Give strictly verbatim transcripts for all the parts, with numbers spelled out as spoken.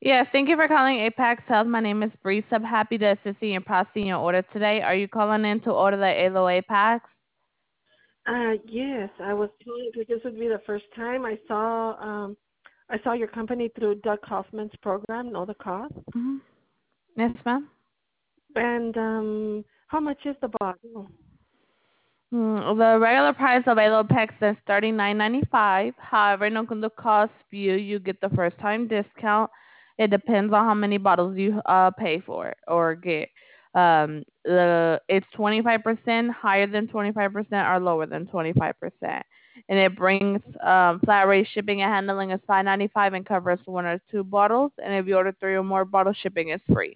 Yes, thank you for calling Apex Health. My name is Breeze. I'm happy to assist you in processing your order today. Are you calling in to order the Alo Apex? Uh, yes, I was told that this would be the first time I saw um, I saw your company through Doug Hoffman's program, Know the Cost. Mm-hmm. Yes, ma'am. And um, how much is the bottle? Mm, the regular price of Alo Apex is thirty-nine ninety-five. However, no con the cost view, you get the first time discount. It depends on how many bottles you uh pay for or get. Um, the it's twenty-five percent higher than twenty-five percent or lower than twenty-five percent. And it brings um, flat rate shipping and handling is five ninety-five and covers one or two bottles. And if you order three or more bottles, shipping is free.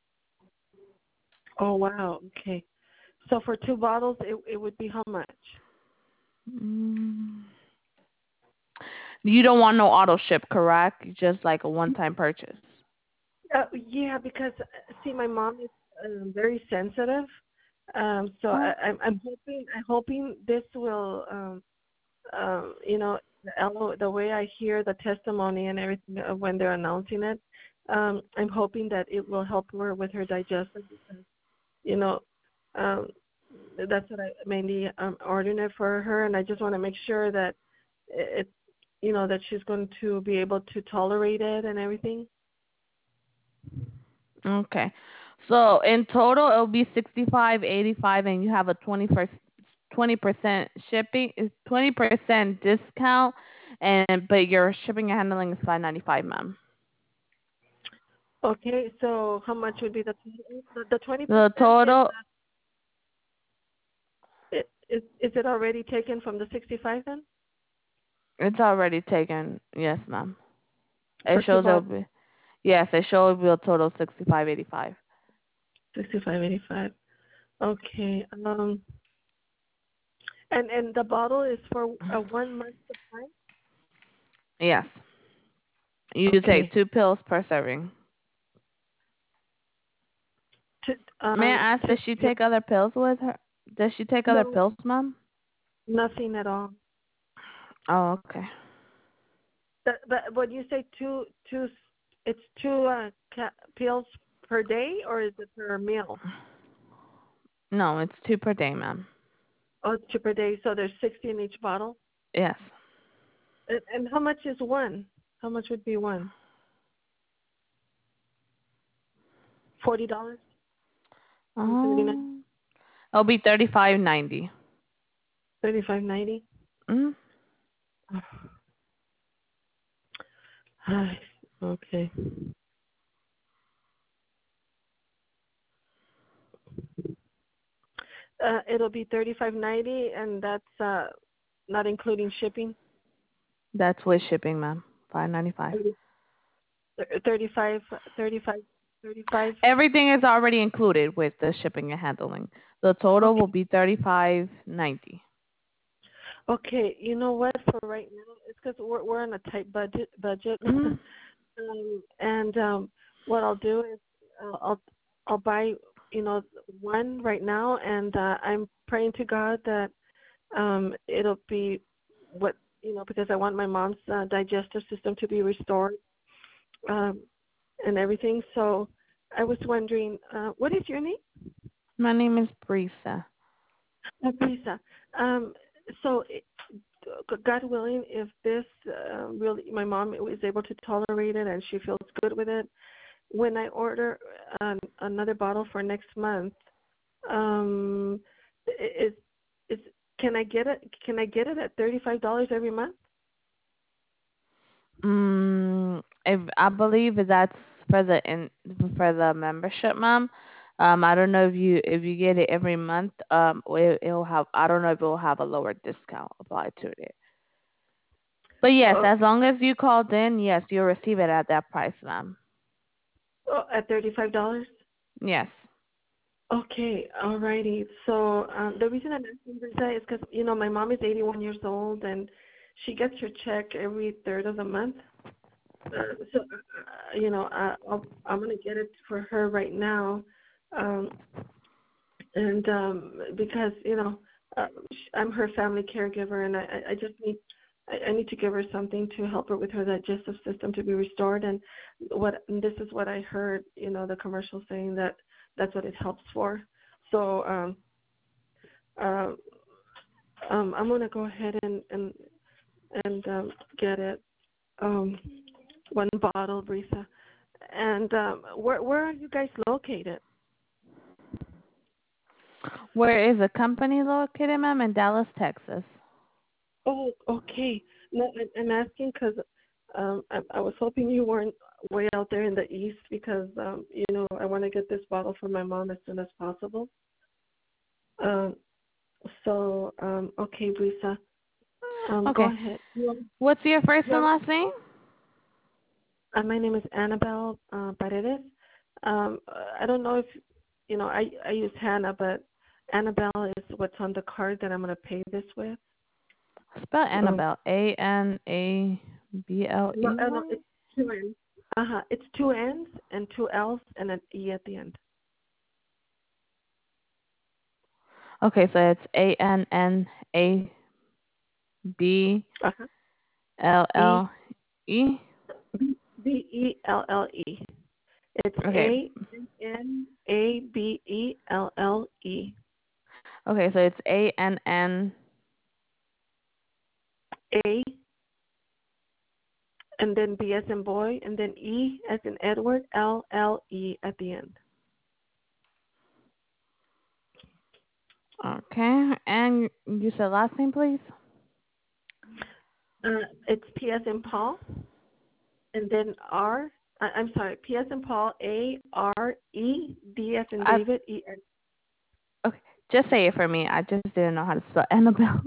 Oh wow, okay. So for two bottles, it it would be how much? Mm. You don't want no auto ship, correct? Just like a one-time purchase. Uh, yeah, because uh, see, my mom is um, very sensitive. Um, so Oh, I, I'm I'm hoping I'm hoping this will um, um, you know, the the way I hear the testimony and everything uh, when they're announcing it, um, I'm hoping that it will help her with her digestion because, you know, um, that's what I mainly um, ordering it for her, and I just want to make sure that it, you know, that she's going to be able to tolerate it and everything. okay. So in total, it'll be sixty-five, eighty-five, and you have a twenty percent twenty percent shipping, is twenty percent discount, and but your shipping and handling is five ninety-five, ma'am. Okay, so how much would be the the, the twenty The percent is total, uh, is is it already taken from the sixty five then it's already taken. Yes, ma'am. It for two shows it'll bottles? be, yes, it shows it'll be a total sixty-five, eighty-five. Sixty five eighty five. Okay. Um, and and the bottle is for a one month supply. Yes. You take Okay. two pills per serving. To May um I ask, to does she take other pills with her? Does she take other no, pills, ma'am? nothing at all. Oh, okay. But but when you say two two, it's two uh, ca- pills per day or is it per meal? No, it's two per day, ma'am. Oh, it's two per day. So there's sixty in each bottle. Yes. And, and how much is one? How much would be one? Forty dollars or thirty nine? Um, it'll be thirty-five ninety. Thirty five ninety. Mm. Okay. Uh, it'll be thirty five ninety, and that's uh, not including shipping. That's with shipping, ma'am. Five ninety-five. Thirty five, thirty five, thirty five. Everything is already included with the shipping and handling. The total will Okay. be thirty-five ninety. Okay. You know what? For right now, it's because we're we're on a tight budget budget, Mm. um, and um, what I'll do is uh, I'll I'll buy you know one right now, and uh, I'm praying to God that um, it'll be what you know because I want my mom's uh, digestive system to be restored um, and everything. So I was wondering, uh, what is your name? My name is Brisa. Uh, Lisa. Um, so, it- God willing, if this uh, really, my mom is able to tolerate it and she feels good with it, when I order um, another bottle for next month, um, is is can I get it? Can I get it at thirty five dollars every month? Mm, if I believe that's for the in for the membership, ma'am. Um, I don't know if you if you get it every month. Um, it, it'll have. I don't know if it'll have a lower discount applied to it. But yes, Uh, as long as you called in, yes, you'll receive it at that price, ma'am. oh, at thirty five dollars. Yes. Okay, alrighty. So um, the reason I'm asking this is because you know my mom is eighty-one years old and she gets her check every third of the month. Uh, so uh, you know I, I'll, I'm gonna get it for her right now, um, and um, because you know uh, sh- I'm her family caregiver and I, I I just need I, I need to give her something to help her with her digestive system to be restored. And what and this is what I heard, you know, the commercial saying that that's what it helps for. So um, uh, um, I'm gonna go ahead and and and um, get it. Um, one bottle, Brisa. And um, where where are you guys located? Where is the company located, ma'am? In Dallas, Texas. Oh, okay. No, I- I'm asking because um, I, I was hoping you weren't way out there in the east because um, you know I want to get this bottle for my mom as soon as possible. Um, so um, okay, Brisa, um, go Okay. ahead. You, What's your first and you, last name? uh, my name is Annabelle uh, Paredes. Um, I don't know if you know I I use Hannah, but Annabelle is what's on the card that I'm going to pay this with. Spell Um, Annabelle. A N A B L no, E uh, no, Y. it's two N's. Uh huh. It's two N's and two L's and an E at the end. Okay, so it's A N N A B Uh huh. L E L E. B B E L L E. It's Okay. A N A B E L L E. Okay, so it's A N N. A and then B as in boy and then E as in Edward L L E at the end. Okay, and you said last name, please. Uh, it's P as in Paul and then R. I, I'm sorry, P as in Paul A R E D as in I, David E. okay, just say it for me. I just didn't know how to spell Annabelle.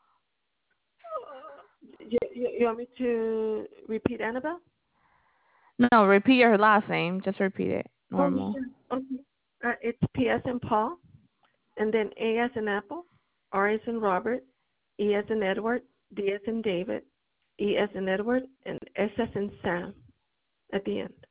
You, you, you want me to repeat Annabelle? No, repeat your last name. Just repeat it. Oh, Normal. sure. Okay. Uh, it's P as in Paul, and then A as in Apple, R as in Robert, E as in Edward, D as in David, E as in Edward, and S as in Sam at the end.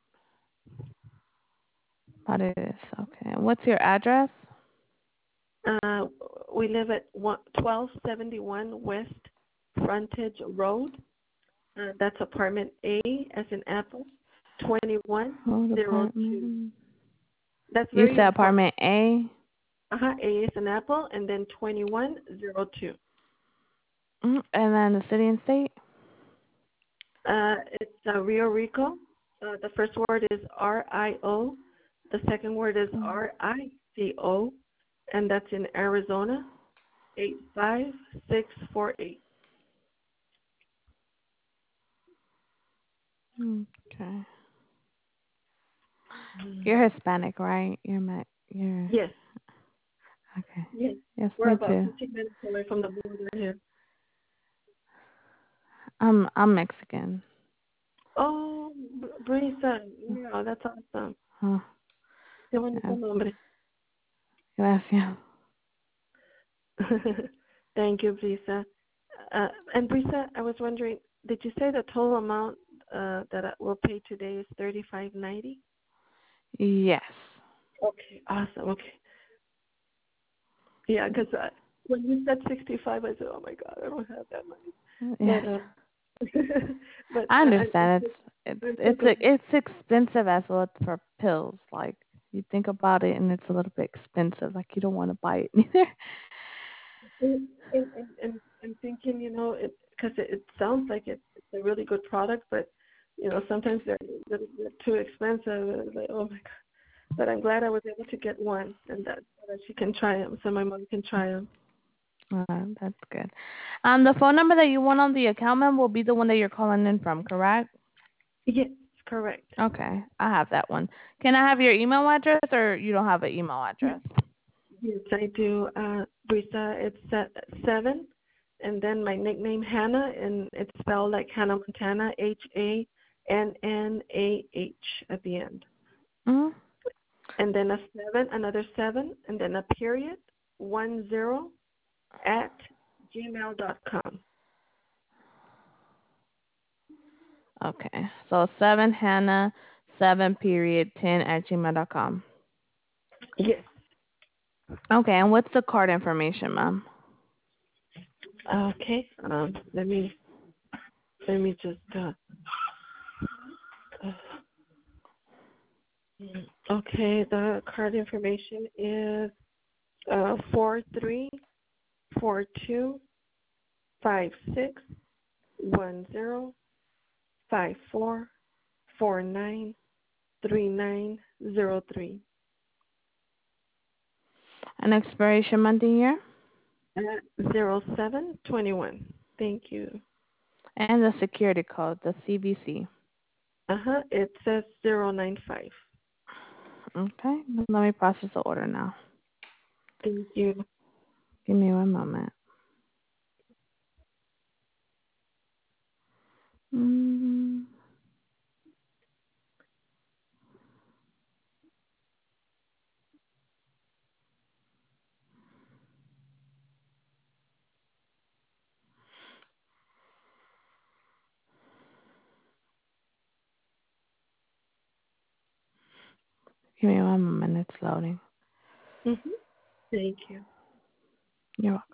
What it is. Okay. What's your address? Uh, we live at twelve seventy-one West Frontage Road. Uh, that's apartment A as in Apple, twenty-one Road zero two. apartment. That's You very said important. apartment A. Uh-huh, A is an apple, and then twenty-one zero two. Mm, and then the city and state. Uh, it's uh, Rio Rico. Uh, the first word is R I O. The second word is Mm, R I C O, and that's in Arizona, eight five six four eight. Okay. You're Hispanic, right? You're Ma- you're Yes, okay. yes. Yes, We're me about too. fifteen minutes away from the border here. I'm I'm Mexican. Oh, Brisa, yeah, that's awesome. Huh. Qué bonito Yes. nombre. Gracias. Thank you, Brisa. Uh, and Brisa, I was wondering, did you say the total amount uh, that I will pay today is thirty-five ninety? Yes. Okay, awesome. Okay, yeah, because when you said sixty-five, I said, oh my God, I don't have that money. Yes. But uh, but I uh, I'm, I'm, understand. so, It's it's I'm so it's glad. it's expensive as well for pills. Like you think about it, and it's a little bit expensive. Like you don't want to buy it either. And, and, and, and I'm thinking, you know, because it, it, it sounds like it, it's a really good product, but you know, sometimes they're, they're, they're too expensive. And it's like, oh my God. But I'm glad I was able to get one, and that, so that she can try them, so my mom can try them. Uh, that's good. Um, the phone number that you want on the account ma'am, will be the one that you're calling in from, correct? Yes, correct. Okay, I have that one. Can I have your email address, or you don't have an email address? Yes, I do. Uh, Brisa, it's uh, seven, and then my nickname Hannah, and it's spelled like Hannah Montana, H A N N A H at the end. Mm-hmm. And then a seven, another seven, and then a period, one zero at gmail dot com. Okay, so seven Hannah, seven period ten at gmail dot com. Yes. Okay, and what's the card information, ma'am? Okay. Um, let me Let me just. Uh, uh, okay, the card information is uh, four three four two five six one zero five four four nine three nine zero three. An expiration month and year. Uh, zero seven twenty one. Thank you. And the security code, the C V C. Uh huh. It says zero nine five. Okay, let me process the order now. Thank you. Give me one moment. Mm. Give me one moment, it's loading. Mhm. Thank you. You're welcome.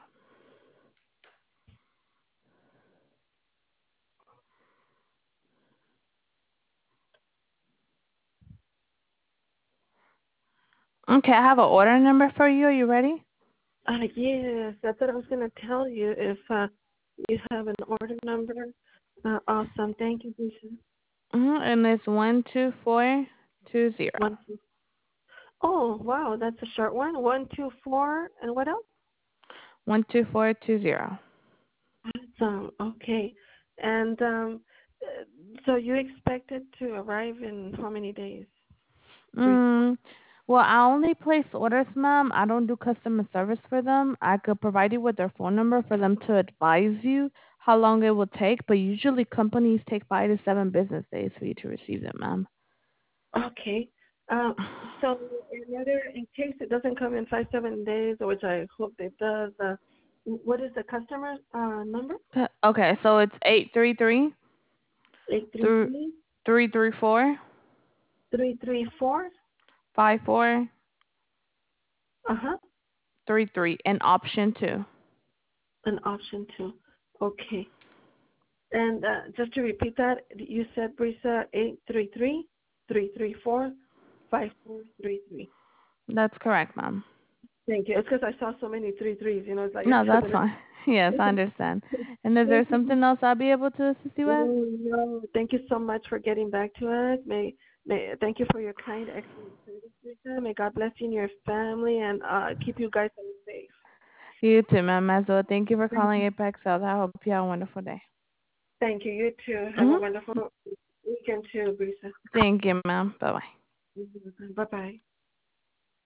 Okay, I have an order number for you. Are you ready? Uh, yes, that's what I was going to tell you. If uh, you have an order number, uh, awesome. Thank you, Lisa. Mm-hmm. And it's one two four two zero. One, two. Oh, wow, that's a short one. One, two, four, and what else? One two four two zero. Awesome. Okay. And um, uh, so you expect it to arrive in how many days? Mm. Well, I only place orders, ma'am. I don't do customer service for them. I could provide you with their phone number for them to advise you how long it will take, but usually companies take five to seven business days for you to receive them, ma'am. Okay. Um, so in order, in case it doesn't come in five, seven days, which I hope it does, uh, what is the customer uh, number? Okay, so it's eight three three Eight three three three three three four three three four. five four Uh huh. three three and option two. An option two. Okay. And uh, just to repeat that, you said Brisa eight three three three three four five four three three. That's correct, ma'am. Thank you. It's because I saw so many three threes. You know, it's like it No, that's doesn't. fine. Yes, I understand. And is there something else I'll be able to assist you with? No, no. Thank you so much for getting back to us. May, may thank you for your kind, excellent service, Brisa. May God bless you and your family, and uh, keep you guys safe. You too, ma'am, as well. Thank you for Thank calling you. Apex Health. I hope you have a wonderful day. Thank you. You too. Have a Mm-hmm. wonderful weekend too, Brisa. Thank you, ma'am. Bye-bye. Bye bye.